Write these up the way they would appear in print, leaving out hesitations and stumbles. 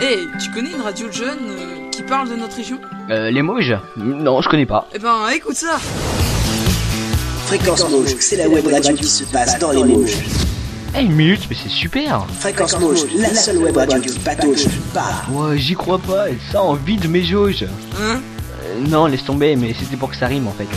Hey, tu connais une radio de jeunes qui parle de notre région? Les Mauges? Non, je connais pas. Eh ben, écoute ça. Fréquence Mauges, c'est la web radio qui se passe dans les Mauges. Une minute, mais c'est super. Fréquence Mauges, la seule web radio qui patauge pas. Ouais, j'y crois pas, ça en vide mes jauges. Hein? Non, laisse tomber, mais c'était pour que ça rime en fait.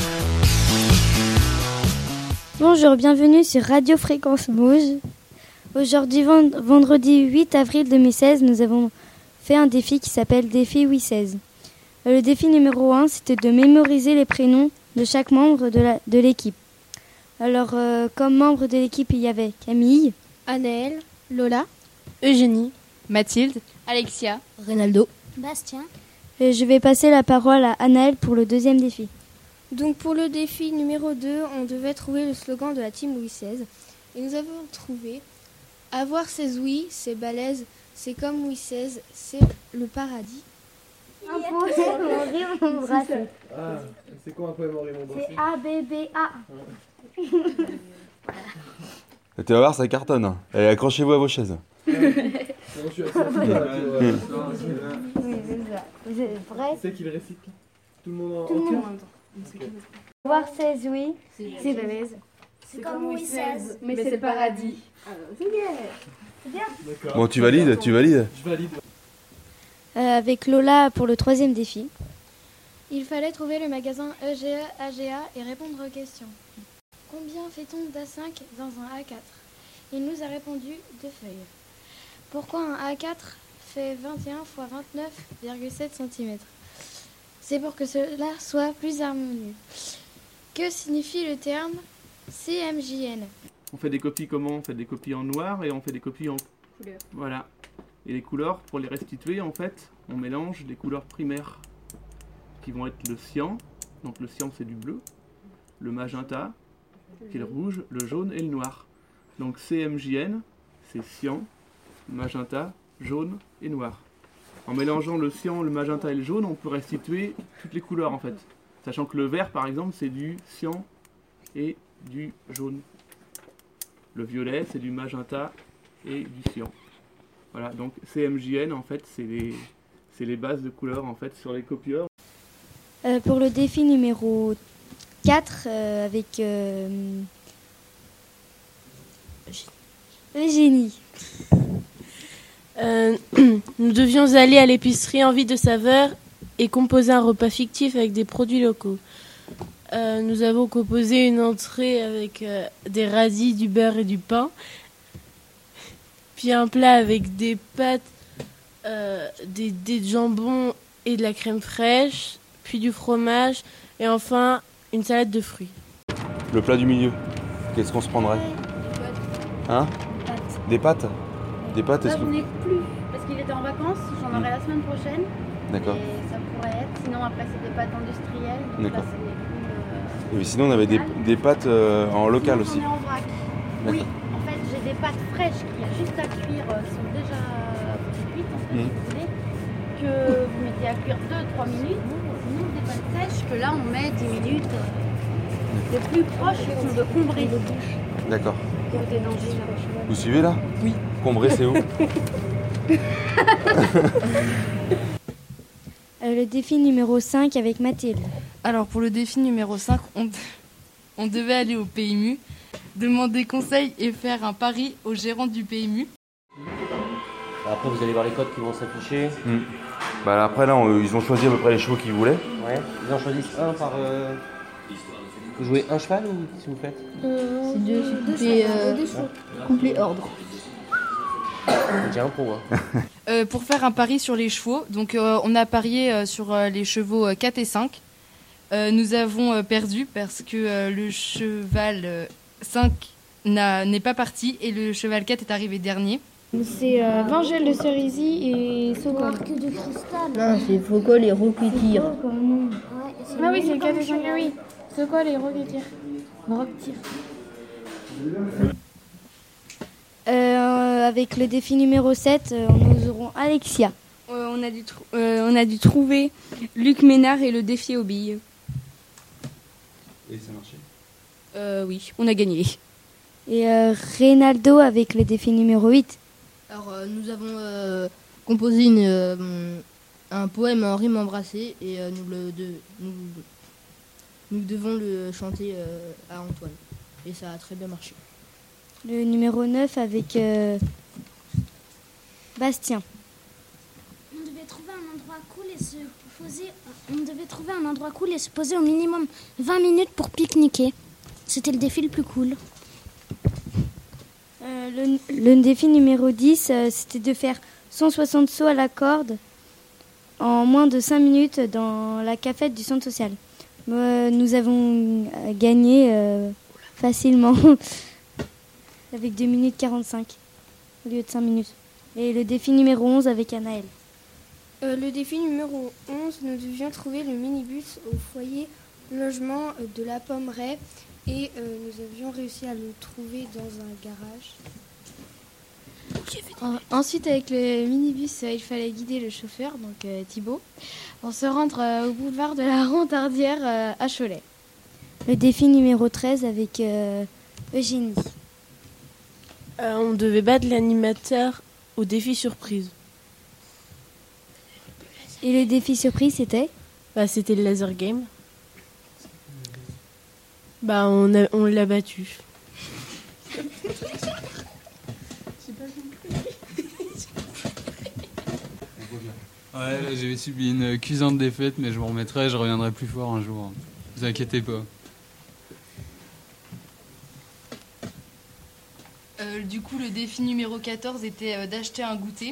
Bonjour, bienvenue sur Radio Fréquence Mauges. Aujourd'hui, vendredi 8 avril 2016, nous avons fait un défi qui s'appelle Défi 8-16. Le défi numéro 1, c'était de mémoriser les prénoms de chaque membre de l'équipe. Alors, comme membre de l'équipe, il y avait Camille, Anaëlle, Lola, Eugénie, Mathilde, Alexia, Reynaldo, Bastien. Et je vais passer la parole à Anaëlle pour le deuxième défi. Donc pour le défi numéro 2, on devait trouver le slogan de la team Louis XVI. Et nous avons trouvé « Avoir 16 oui, c'est balèze, c'est comme Louis XVI, c'est le paradis ». Un poème en rime embrassé. Ah, c'est quoi un poème en rime embrassé? C'est A-B-B-A. Tu vas voir, ça cartonne. Allez, accrochez-vous à vos chaises. Je suis assez Oui, c'est ça. C'est vrai. C'est qui le récite? Tout le monde en Tout le monde chœur? en même temps. Avoir 16 oui, c'est balèze. C'est comme Louis XVI, mais c'est le paradis. Bon, tu valides? Je valide. Avec Lola pour le troisième défi. Il fallait trouver le magasin EGE, AGA et répondre aux questions. Combien fait-on d'A5 dans un A4? Il nous a répondu 2 feuilles. Pourquoi un A4 fait 21 x 29,7 cm? C'est pour que cela soit plus harmonieux. Que signifie le terme CMJN? On fait des copies comment? On fait des copies en noir et on fait des copies en Couleur. Voilà. Et les couleurs, pour les restituer, en fait, on mélange des couleurs primaires qui vont être le cyan. Donc le cyan, c'est du bleu. Le magenta, qui est le rouge, le jaune et le noir. Donc CMJN, c'est cyan, magenta, jaune et noir. En mélangeant le cyan, le magenta et le jaune, on peut restituer toutes les couleurs en fait. Sachant que le vert par exemple c'est du cyan et du jaune. Le violet c'est du magenta et du cyan. Voilà, donc CMJN en fait c'est les bases de couleurs en fait sur les copieurs. Pour le défi numéro 4 avec Eugénie. Nous devions aller à l'épicerie Envie de saveur et composer un repas fictif avec des produits locaux. Nous avons composé une entrée avec des radis, du beurre et du pain, puis un plat avec des pâtes, des jambons et de la crème fraîche, puis du fromage et enfin une salade de fruits. Le plat du milieu, qu'est-ce qu'on se prendrait? Hein? Des pâtes? Des pâtes, est-ce que... J'en ai plus, parce qu'il était en vacances, j'en aurai la semaine prochaine. D'accord. Et ça pourrait être, sinon après c'est des pâtes industrielles. Donc D'accord. là, c'est des plus, Et sinon on avait des pâtes en local aussi. J'en ai en vrac. Oui, en fait j'ai des pâtes fraîches qu'il y a juste à cuire, qui sont déjà cuites en fait, si vous voulez, que vous mettez à cuire 2-3 minutes. Sinon des pâtes sèches que là on met 10 minutes. Les plus proches sont de Combray. D'accord. Côté d'Angers, là. Vous suivez là? Oui. Combray, c'est où? Le défi numéro 5 avec Mathilde. Alors pour le défi numéro 5, on devait aller au PMU, demander conseil et faire un pari au gérant du PMU. Après vous allez voir les codes qui vont s'afficher. Bah après là ils ont choisi à peu près les chevaux qu'ils voulaient. Ouais. Ils en choisissent un par... Vous jouez un cheval ou qu'est-ce que vous faites? C'est deux chevaux. Complet ordre. J'ai un pro. Hein. Pour faire un pari sur les chevaux, donc on a parié sur les chevaux 4 et 5. Nous avons perdu parce que le cheval 5 n'est pas parti et le cheval 4 est arrivé dernier. C'est Vangel de Cerisy et Sokol. Marque de cristal. Non, c'est Focol et Roquetir. Ah oui, c'est le 4 et 5, oui. Sokol et Roquetir. Avec le défi numéro 7, nous aurons Alexia. On a dû trouver Luc Ménard et le défi aux billes. Et ça marchait? Oui, on a gagné. Et Reynaldo avec le défi numéro 8. Alors nous avons composé un poème en rime embrassée et nous devons le chanter à Antoine. Et ça a très bien marché. Le numéro 9 avec Bastien. On devait trouver un endroit cool et se poser au minimum 20 minutes pour pique-niquer. C'était le défi le plus cool. Le défi numéro 10, c'était de faire 160 sauts à la corde en moins de 5 minutes dans la cafette du centre social. Nous avons gagné facilement avec 2 minutes 45 au lieu de 5 minutes. Et le défi numéro 11 avec Anaël. Le défi numéro 11, nous devions trouver le minibus au foyer logement de la Pommeraye et nous avions réussi à le trouver dans un garage. Ensuite, avec le minibus, il fallait guider le chauffeur, donc Thibaut, pour se rendre au boulevard de la Rondardière à Cholet. Le défi numéro 13 avec Eugénie. On devait battre l'animateur au défi surprise. Et le défi surprise, c'était C'était le laser game. On l'a battu. Ouais, là j'ai subi une cuisante défaite, mais je m'en remettrai, je reviendrai plus fort un jour. Vous inquiétez pas. Du coup, le défi numéro 14 était d'acheter un goûter.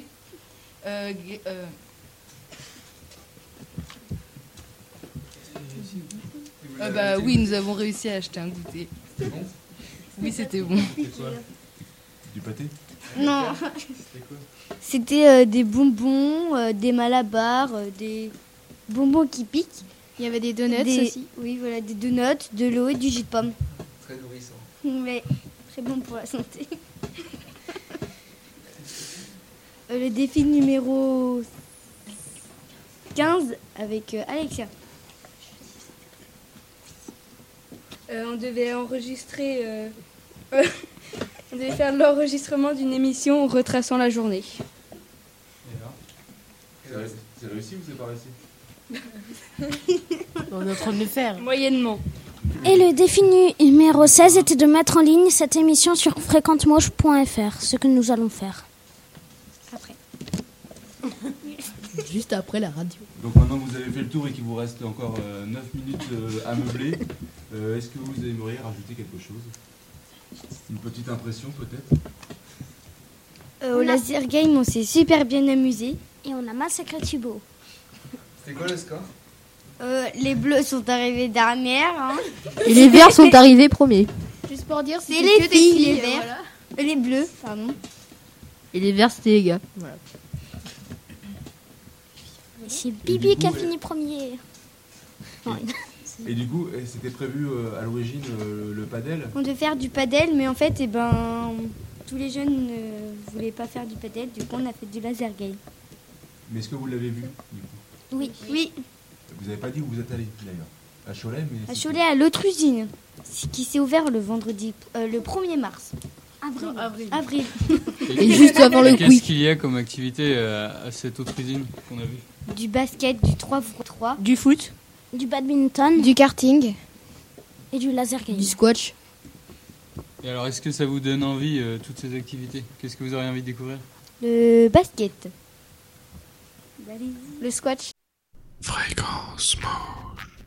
Oui, nous avons réussi à acheter un goûter. C'était bon ? Oui, c'était bon. C'était quoi ? Du pâté ? Non. C'était quoi ? C'était des bonbons, des malabars, des bonbons qui piquent. Il y avait des donuts aussi. Oui, voilà, des donuts, de l'eau et du jus de pomme. Très nourrissant. Mais très bon pour la santé. Le défi numéro 15 avec Alexia. On devait enregistrer... on devait faire l'enregistrement d'une émission retraçant la journée. Et alors ? C'est réussi ou c'est pas réussi ? On est en train de le faire. Moyennement. Et le défi numéro 16 était de mettre en ligne cette émission sur fréquentemoche.fr, ce que nous allons faire. Après. Juste après la radio. Donc maintenant que vous avez fait le tour et qu'il vous reste encore 9 minutes à meubler, est-ce que vous aimeriez rajouter quelque chose ? Une petite impression peut-être ? Au laser game, on s'est super bien amusé. Et on a massacré Thibaut. C'était quoi le score ? Les bleus sont arrivés dernières. Hein. Et les verts sont arrivés premiers. Juste pour dire, C'est c'était les que des filles, les filles, verts. voilà. Les bleus, pardon. Et les verts, c'était les gars. Voilà. C'est Bibi qui a fini premier. Et du coup, c'était prévu à l'origine le padel ? On devait faire du padel, mais en fait, tous les jeunes ne voulaient pas faire du padel. Du coup, on a fait du laser game. Mais est-ce que vous l'avez vu du coup ? Oui. Vous n'avez pas dit où vous êtes allé d'ailleurs ? À Cholet, mais... À Cholet, à l'autre usine, qui s'est ouvert le vendredi, le 1er mars. Avril. Et juste avant le quiz. Qu'est-ce qu'il y a comme activité à cette autre usine qu'on a vue ? Du basket, du 3x3. Du foot. Du badminton. Du karting. Et du laser game. Du squash. Et alors, est-ce que ça vous donne envie, toutes ces activités ? Qu'est-ce que vous auriez envie de découvrir ? Le basket. Le squash. Fréquence Moche.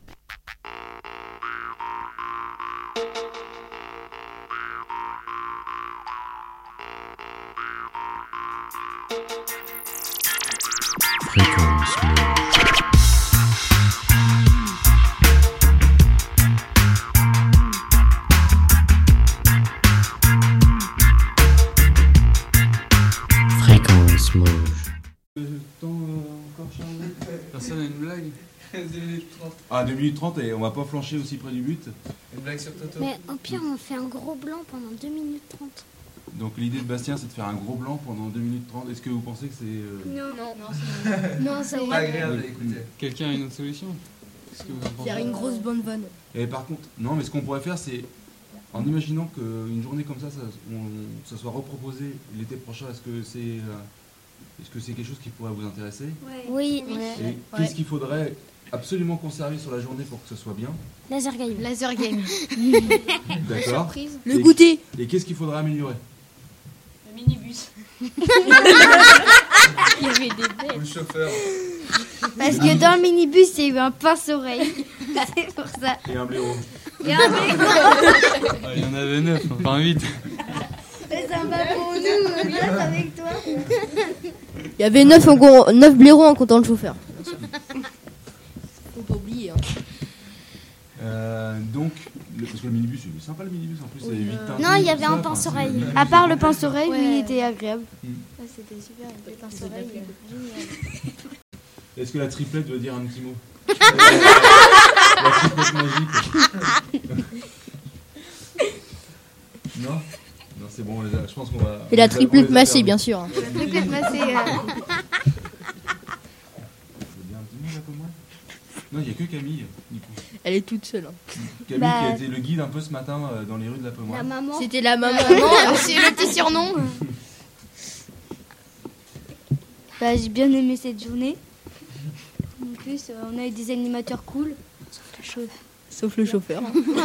Fréquence Moche. Fréquence Moche. Personne n'a une blague ? 2 minutes 30. Ah, 2 minutes 30 et on va pas flancher aussi près du but. Une blague sur Toto. Mais au pire, on fait un gros blanc pendant 2 minutes 30. Donc l'idée de Bastien, c'est de faire un gros blanc pendant 2 minutes 30. Est-ce que vous pensez que c'est... Non, c'est pas agréable à écouter. Quelqu'un a une autre solution ? Qu'est-ce que vous en pensez ? Faire une grosse bonne vanne. Et par contre, non, mais ce qu'on pourrait faire, c'est... En imaginant qu'une journée comme ça soit reproposée l'été prochain, est-ce que c'est Est-ce que c'est quelque chose qui pourrait vous intéresser? Oui. Et qu'est-ce qu'il faudrait absolument conserver sur la journée pour que ce soit bien? Laser game. Laser game. D'accord. Le goûter. Et qu'est-ce qu'il faudrait améliorer? Le minibus. Il y avait des bêtes. Le chauffeur. Parce que dans le minibus, il y a eu un pince-oreille. C'est pour ça. Et un blaireau. Et un blaireau. Ah, il y en avait 9, enfin 8. C'est sympa pour nous, on reste avec toi. Il y avait 9 blaireaux en comptant le chauffeur. Faut pas oublier. Hein. Donc, parce que le minibus, il est sympa le minibus en plus, c'est 8 teintes. Non, il y avait un pince-oreille. À part le pince-oreille, lui, il était agréable. Ouais, c'était super, le pince-oreille. Génial. Est-ce que la triplette veut dire un petit mot? La triplette magique. Non? Non, c'est bon, je pense qu'on va... Et la triplette massée, bien sûr. La triplette massée. Je veux dire un petit mot là comme moi? Non, il n'y a que Camille, du coup. Elle est toute seule. Hein. Camille qui a été le guide un peu ce matin dans les rues de la Pommeraye. La maman. C'était la maman. C'est le petit surnom. Bah, j'ai bien aimé cette journée. En plus, on a eu des animateurs cool. Sauf le chauffeur.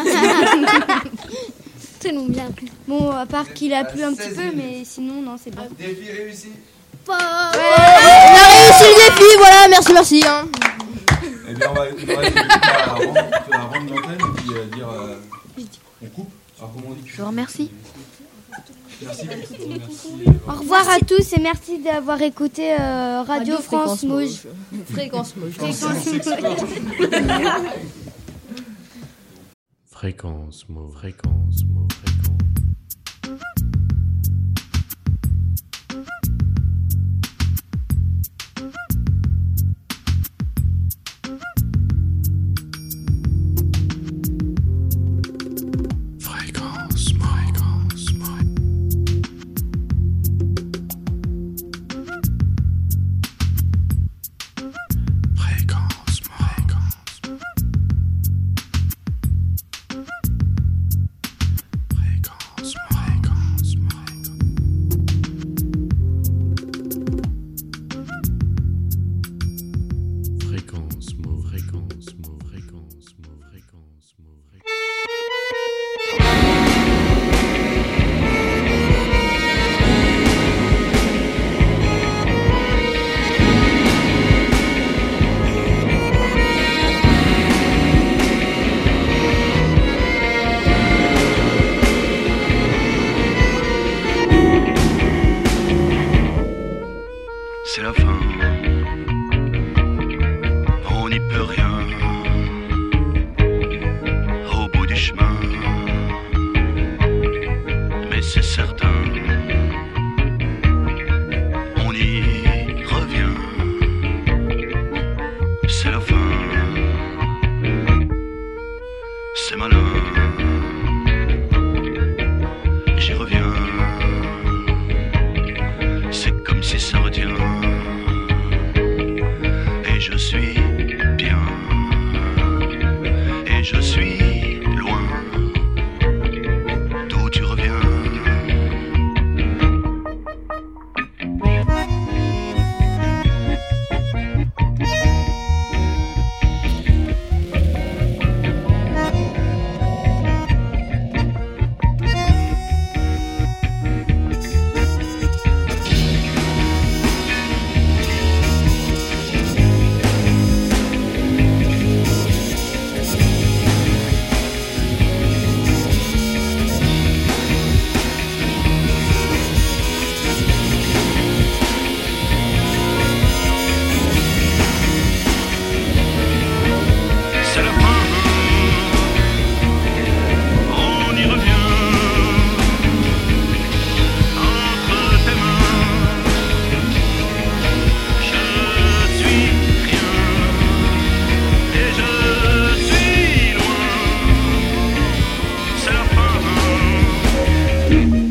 Tellement bien. Bon, à part qu'il a plu un petit peu, mais sinon, non, c'est bon. Défi réussi. On a réussi le défi, voilà, merci. Hein. Eh bien, on va rendre l'antenne et puis dire... on coupe. Alors, comment on dit? Je vous remercie. Merci. Au revoir à tous et merci d'avoir écouté Radio France Mauges. Fréquence Mauges. Fréquence Mauges. C'est la fin, on n'y peut rien. Au bout du chemin, mais c'est certain, on y revient. C'est la fin, c'est malin, j'y reviens. C'est comme si ça retient. Et je suis bien. Et je suis loin. D'où tu reviens. C'est la fin, on y revient. Entre tes mains, je suis rien. Et je suis loin. C'est la fin.